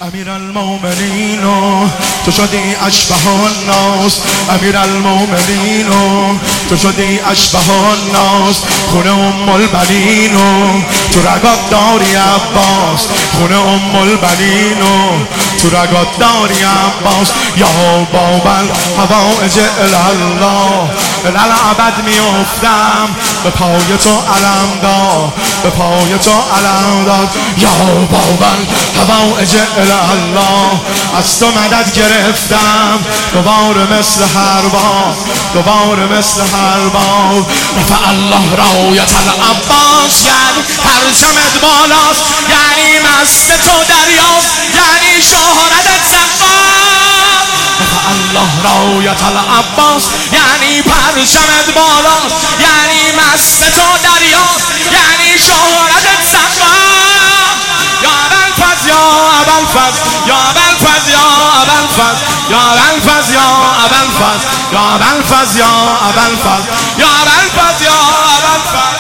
امیر المومنین تو شدی اشبه الناس، امیر المومنین تو شدی اشبه الناس، خونه ام البنین تو رگات داری عباس، خونه ام البنین تو رگات داری عباس. یا بابل حوائج الله الالعبد میافتم به پای تو علم داد، به پای تو علم داد. یا بابل حوائج الله از تو مدد گرفتم دوباره مثل هر بار، دوباره مثل هر بار. رفع الله رایت العباس یعنی پرچمت بالاست، یعنی مست تو دریاست، یعنی شهرتت سقاست. رفع الله رایت العباس یعنی پرچمت بالاست، یعنی مست تو دریاست، یعنی شهرتت سقاست. یا ابوالفضل یا ابوالفضل یا ابوالفضل یا ابوالفضل یا ابوالفضل یا ابوالفضل یا ابوالفضل یا ابوالفضل یا ابوالفضل یا ابوالفضل.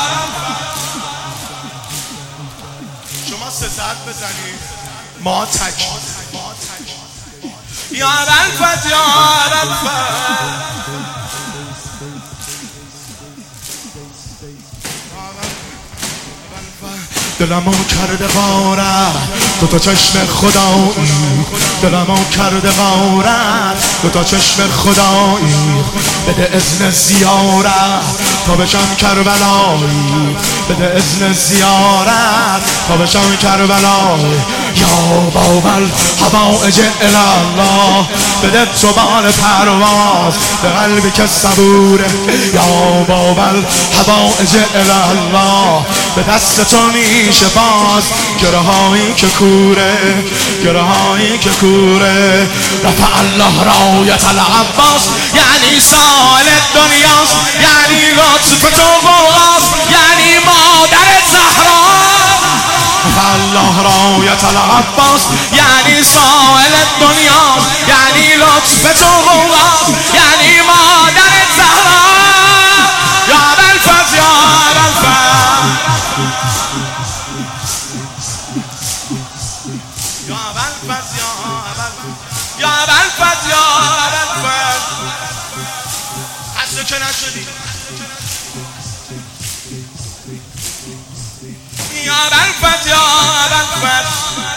شما سه ساعت بزنید ما تک. یا ابوالفضل یا ابوالفضل دلمو کرده غارت تو تا چشم خدایی، دلمو کرده غارت تو تا چشم خدایی. بده اذن زیارت تا بشم کربلایی، بده اذن زیارت تا بشم کربلایی. یا بابل حوائج الله بده تو بال پرواز به قلبی که صبوره. یا بابل حوائج الله به دست تو میشه باز گرهایی که کوره، گرهایی که کوره. رفع الله رایت العباس یعنی سائل دنیاست، یعنی لطف تو غوغاست، یعنی مادر زهرا. رفع الله رایت العباس یعنی سائل دنیاست، یعنی لطف تو غوغاست، یعنی مادر زهرا. یا ابوالفضل یا ابوالفضل یا ابوالفضل یا ابوالفضل یا ابوالفضل. خسته که نشدی. یا ابوالفضل یا ابوالفضل.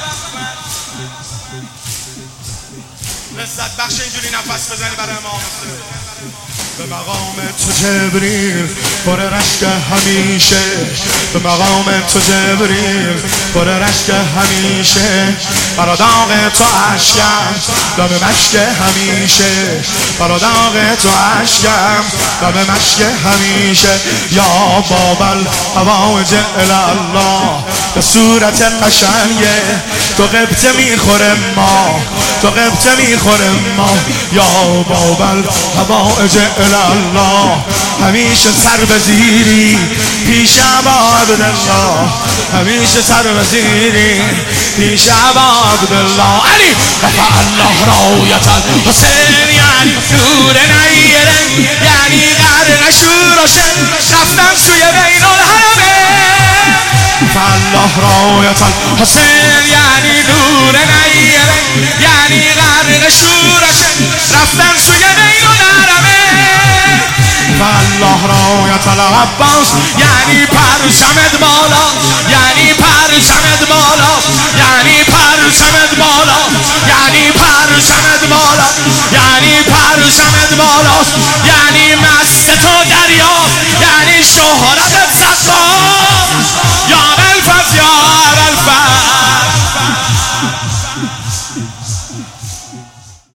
لذت بخش اینجوری نفس بزنی برای امام حسین. به مقام تو جبریل پر رشک همیشه، به مقام تو جبریل پر رشک همیشه. برا داغ تو عشقم دم مشک همیشه، برا داغ تو عشقم دم مشک همیشه. یا بابل حوائج الله به صورت قشنگه تو قبطه میخوره ما، تو قبطه میخوره ما. یا بابل حوائج الله همیشه سر بزیری پیش ابا عبدالله، همیشه سر بزیری پیش ابا عبدالله. علی رفع الله رایت الحسین یعنی نور نیره، یعنی غرق شور و شن رفتن سوی بین الحرمین. رفع الله رایت الحسین یعنی نور نیره، یعنی غرق شور و شن رفتن سوی بین الحرمین. الله رایت العباس یعنی پرچمت بالاست، یعنی پرچمت بالاست، یعنی پرچمت بالاست، یعنی پرچمت بالاست، یعنی پرچمت بالاست، یعنی مست تو دریاست، یعنی شهرتت سقاست.